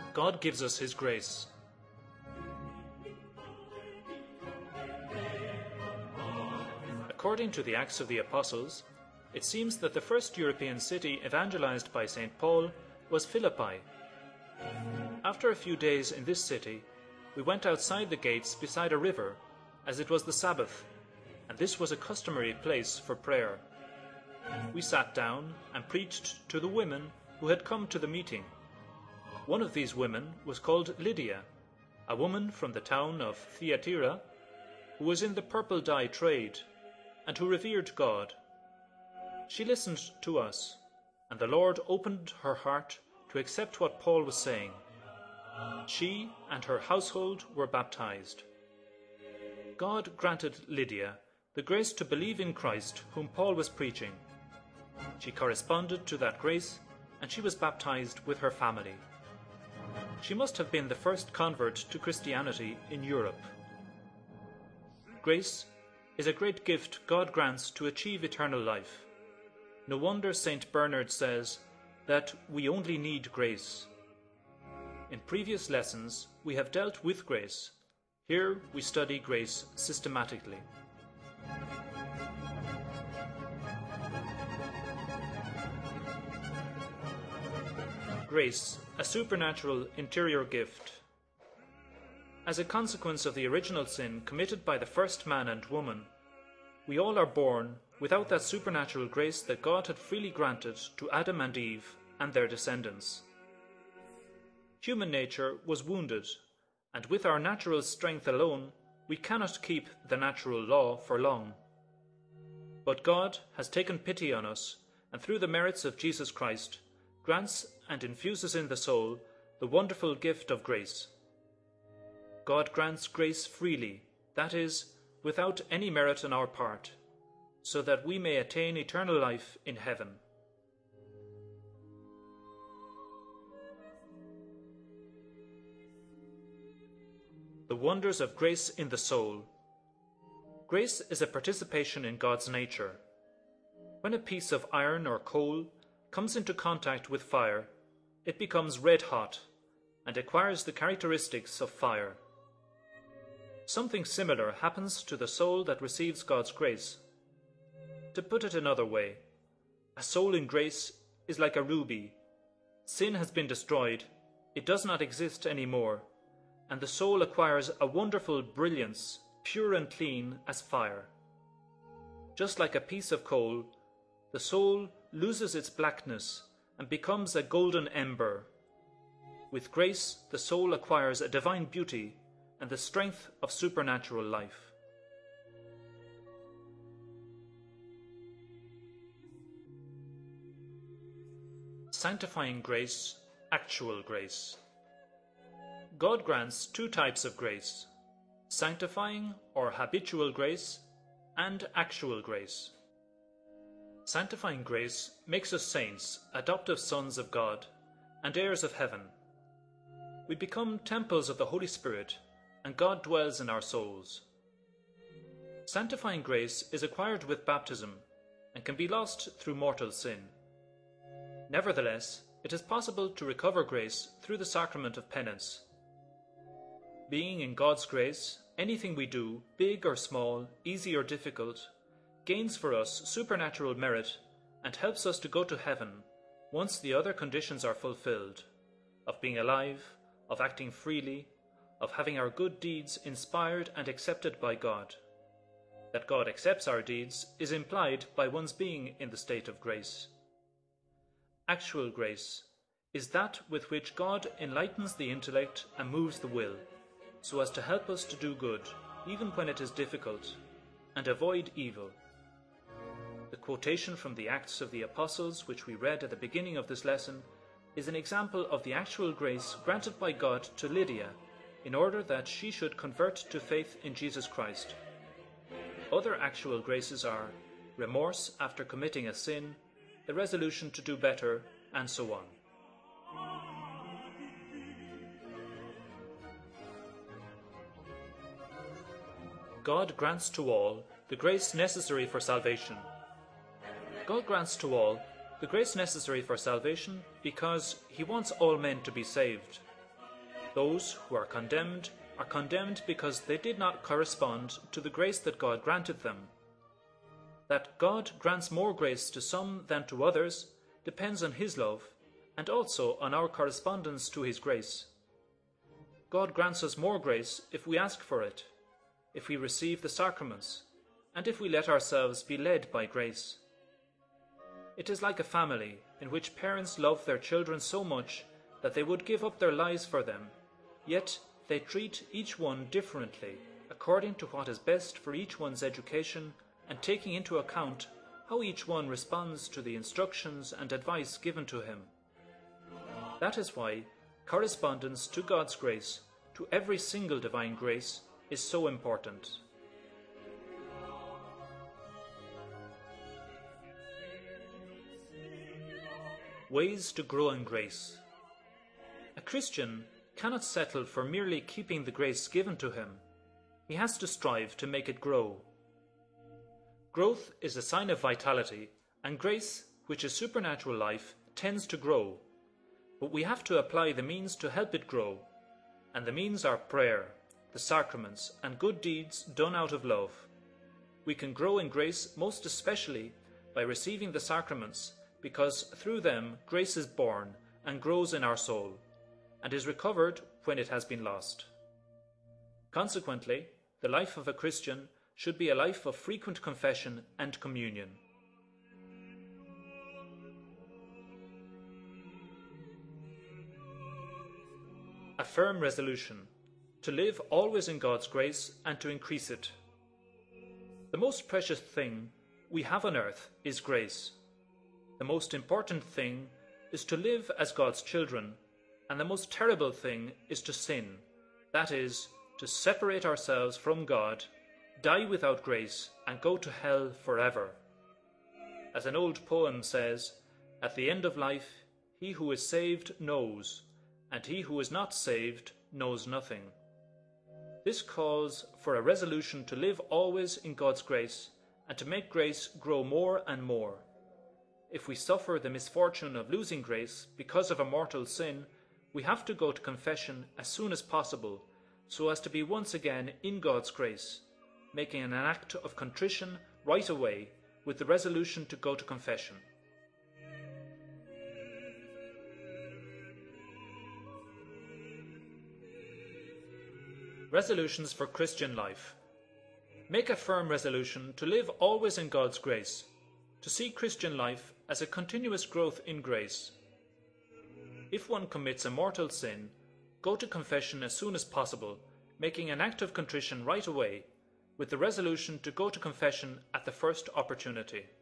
God gives us His grace. According to the Acts of the Apostles, it seems that the first European city evangelized by St. Paul was Philippi. After a few days in this city, we went outside the gates beside a river, as it was the Sabbath, and this was a customary place for prayer. We sat down and preached to the women who had come to the meeting. One of these women was called Lydia, a woman from the town of Thyatira, who was in the purple dye trade, and who revered God. She listened to us, and the Lord opened her heart to accept what Paul was saying. She and her household were baptized. God granted Lydia the grace to believe in Christ whom Paul was preaching. She corresponded to that grace, and she was baptized with her family. She must have been the first convert to Christianity in Europe. Grace is a great gift God grants to achieve eternal life. No wonder St. Bernard says that we only need grace. In previous lessons, we have dealt with grace. Here we study grace systematically. Grace, a supernatural interior gift. As a consequence of the original sin committed by the first man and woman, we all are born without that supernatural grace that God had freely granted to Adam and Eve and their descendants. Human nature was wounded, and with our natural strength alone, we cannot keep the natural law for long. But God has taken pity on us, and through the merits of Jesus Christ, grants and infuses in the soul the wonderful gift of grace. God grants grace freely, that is, without any merit on our part, so that we may attain eternal life in heaven. The wonders of grace in the soul. Grace is a participation in God's nature. When a piece of iron or coal comes into contact with fire, it becomes red hot and acquires the characteristics of fire. Something similar happens to the soul that receives God's grace. To put it another way, a soul in grace is like a ruby. Sin has been destroyed, it does not exist anymore, and the soul acquires a wonderful brilliance, pure and clean as fire. Just like a piece of coal, the soul loses its blackness and becomes a golden ember. With grace, the soul acquires a divine beauty and the strength of supernatural life. Sanctifying grace, actual grace. God grants two types of grace: sanctifying or habitual grace and actual grace. Sanctifying grace makes us saints, adoptive sons of God, and heirs of heaven. We become temples of the Holy Spirit, and God dwells in our souls. Sanctifying grace is acquired with baptism and can be lost through mortal sin. Nevertheless, it is possible to recover grace through the sacrament of penance. Being in God's grace, anything we do, big or small, easy or difficult, gains for us supernatural merit and helps us to go to heaven once the other conditions are fulfilled, of being alive, of acting freely, of having our good deeds inspired and accepted by God. That God accepts our deeds is implied by one's being in the state of grace. Actual grace is that with which God enlightens the intellect and moves the will, so as to help us to do good, even when it is difficult, and avoid evil. The quotation from the Acts of the Apostles, which we read at the beginning of this lesson, is an example of the actual grace granted by God to Lydia, in order that she should convert to faith in Jesus Christ. Other actual graces are remorse after committing a sin, the resolution to do better, and so on. God grants to all the grace necessary for salvation. God grants to all the grace necessary for salvation because He wants all men to be saved. Those who are condemned because they did not correspond to the grace that God granted them. That God grants more grace to some than to others depends on His love and also on our correspondence to His grace. God grants us more grace if we ask for it, if we receive the sacraments, and if we let ourselves be led by grace. It is like a family in which parents love their children so much that they would give up their lives for them, yet they treat each one differently according to what is best for each one's education and taking into account how each one responds to the instructions and advice given to him. That is why correspondence to God's grace, to every single divine grace, is so important. Ways to grow in grace. A Christian cannot settle for merely keeping the grace given to him. He has to strive to make it grow. Growth is a sign of vitality, and grace, which is supernatural life, tends to grow. But we have to apply the means to help it grow, and the means are prayer, the sacraments, and good deeds done out of love. We can grow in grace most especially by receiving the sacraments, because through them grace is born and grows in our soul, and is recovered when it has been lost. Consequently, the life of a Christian should be a life of frequent confession and communion. A firm resolution to live always in God's grace and to increase it. The most precious thing we have on earth is grace. The most important thing is to live as God's children, and the most terrible thing is to sin, that is, to separate ourselves from God, die without grace, and go to hell forever. As an old poem says, at the end of life, he who is saved knows, and he who is not saved knows nothing. This calls for a resolution to live always in God's grace, and to make grace grow more and more. If we suffer the misfortune of losing grace because of a mortal sin, we have to go to confession as soon as possible, so as to be once again in God's grace, making an act of contrition right away with the resolution to go to confession. Resolutions for Christian life. Make a firm resolution to live always in God's grace, to see Christian life as a continuous growth in grace. If one commits a mortal sin, go to confession as soon as possible, making an act of contrition right away, with the resolution to go to confession at the first opportunity.